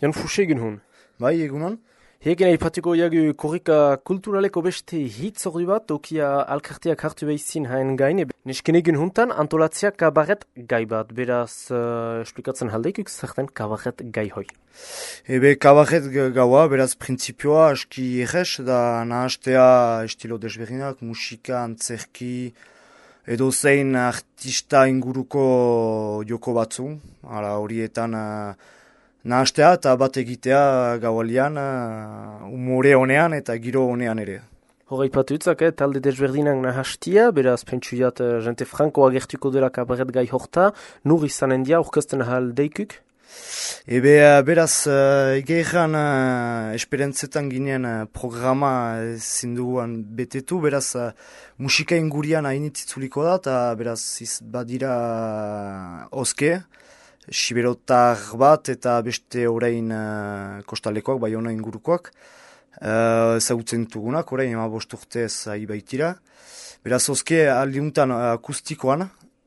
Jan Fuxe egun hon. Bai, egunon. Hegen aipatuko jagu korrika kulturaleko beste hitz ordu bat, okia alkarteak hartu behizin hain gain, nesken egun hontan antolatziak kabaret gai bat, beraz esplikatzen haldeikuk zerten kabaret gai hoi. Ebe kabaret gaua, beraz printzipioa aski eges, da nahastea estilo desberdinak, musika, antzerki, edo zein artista inguruko joko batzu, horietan nahastea eta bat egitea gaualian, umore honean eta giro honean ere. Hora ipatutzak, talde desberdinak nahastia, beraz pentsuiat jente franko agertuko dela kabaret gai horta, nur izanen dia, urkazten ahal deikuk? Ebe beraz egeran esperentzetan ginen programa zinduan betetu, beraz musika ingurian hainitzitzuliko da, eta beraz badira oske, siberotar bat eta beste orain kostalekoak, Baiona ingurukoak, ezagutzen dugunak, orain 15 urtez baitira. Beraz, oske aldiuntan akustikoan,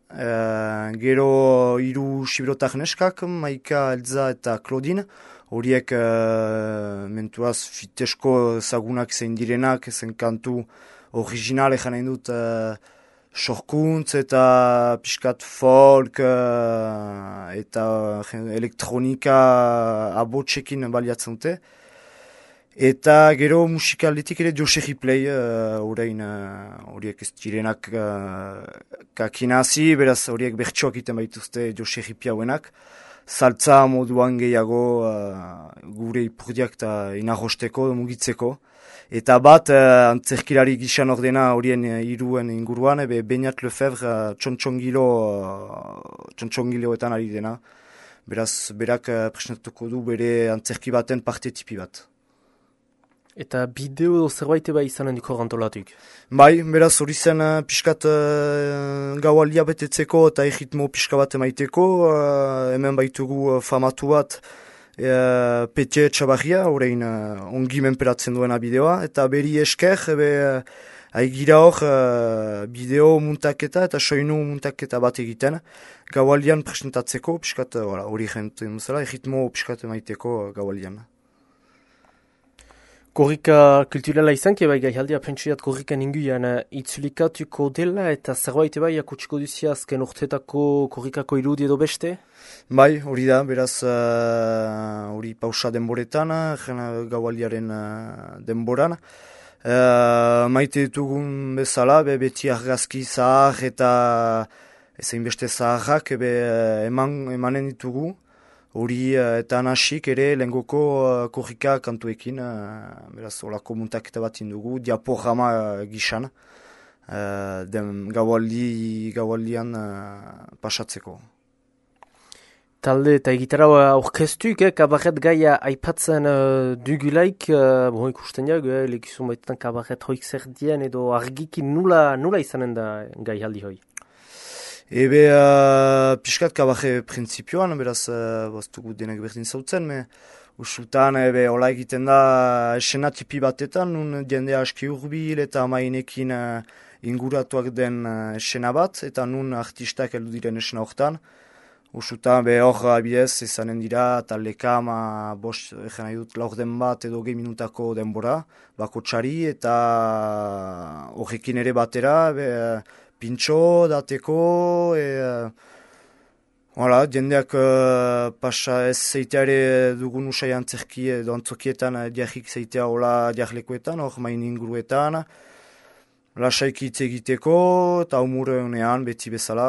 gero 3 siberotar neskak, Maika, Elza eta Claudine, horiek mentuaz fitesko ezagunak zein direnak, zen kantu original egan nahi dut, sorkuntz eta piskat folk eta elektronika abotsekin baliatzen dute. Eta gero musikaldetik ere Joxe Ripley, horiek ez direnak kakinazi, beraz horiek bertsoak iten baituzte Joxe Ripley hauenak. Saltza moduan gehiago gure ipurdiak eta inarrosteko, mugitzeko. Eta bat, antzerkilari gizan ordena horien iruen inguruan, Beñat Lefebvre txontxongiloetan ari dena. Beraz, berak presentatuko du bere antzerki baten parte tipi bat. Eta bideo zerbait eba izanen diko rantolatuk? Bai, beraz hori zen piskat gaualia betetzeko eta egitmo piska bat emaiteko. Hemen baitugu famatu bat, Petje Txabarria, horrein ongi menperatzen duena bideoa, eta beri esker, haigira hor bideo muntaketa eta soinu muntaketa bat egiten, gaualdian presentatzeko, piskat hori jenten duzela, egitmo piskat emaiteko gaualdian. Korrika kulturala izan, bai gaialdea pentsuiat korrikan inguian itzulikatuko dela eta zerbait bai akutsiko duzia azken urtetako korrikako irudi edo beste? Bai, hori da, beraz hori pausa denboretan, gaualdiaren denboran. Maite ditugun bezala, beti argazki zahar eta ezein beste zaharrak emanen ditugu. Hori eta nasik ere lehengoko korrika kantuekin, beraz olako muntaketa bat indugu, diaporama gisan, gaualdian pasatzeko. Talde eta gitarra orkestuik, kabaret gaia aipatzen dugulaik, ikusten jak, lekizun baitetan kabaret hoik zer dien edo argikin nula izanen da gai haldi hoi? Ebe piskat kabaje printzipioan, beraz boztugu denek berdin zautzen, usutan hola egiten da esena tipi batetan, nun jendea aski urbil eta mainekin inguratuak den esena bat, eta nun artistak heldu diren esena hortan. Usutan hor abidez izanen dira, taldeka bost egen nahi dut laurden bat edo 2 minutako denbora, bako txari, eta horrekin ere batera, pintxo, dateko, jendeak pasa ez zeitea ere dugun usai antzerki edo antzokietan diarrik zeitea hola diarlekoetan, hor main inguruetan, lasaiki hitz egiteko eta umure honean beti bezala,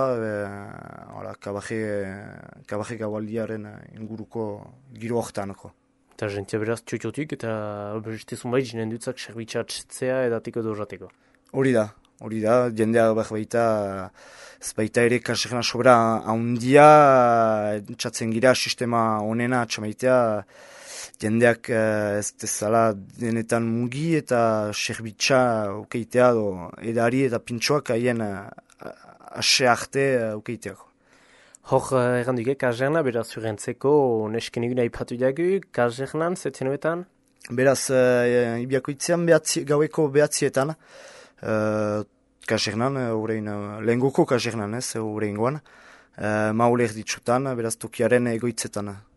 kabaje gaualdiaren inguruko giro hortanako. Eta jentia beraz txotxotik eta bestezun bai jinen dutzak serbitxatzea edatiko dozateko. Hori da, jendea baita ez baita ere kaserna sobra haundia, txatzen gira sistema honena txamaitea, jendeak ez dezala denetan mugi eta serbitxa ukeitea edari eta pintxoak haien ase arte ukeiteako. Hor erranduke, kaserna, beraz urentzeko nesken eguna ipatu jagu, kasernan, zetzenuetan? Beraz, ibiakoitzean gaueko behatzietan, kasernan, lehengoko kasernan ez, horreingoan, mauler ditzutan, beraz tokiaren egoitzetan.